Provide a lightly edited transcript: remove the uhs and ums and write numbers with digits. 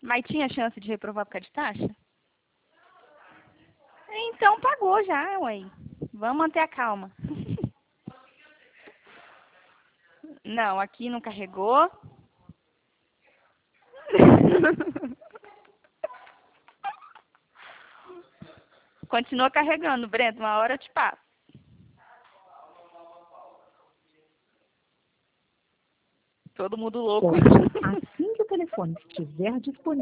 Mas tinha chance de reprovar por causa de taxa? Então pagou já, ué. Vamos manter a calma. Não, aqui não carregou. Continua carregando, Brento. Uma hora eu te passo. Todo mundo louco. Assim que o telefone estiver disponível.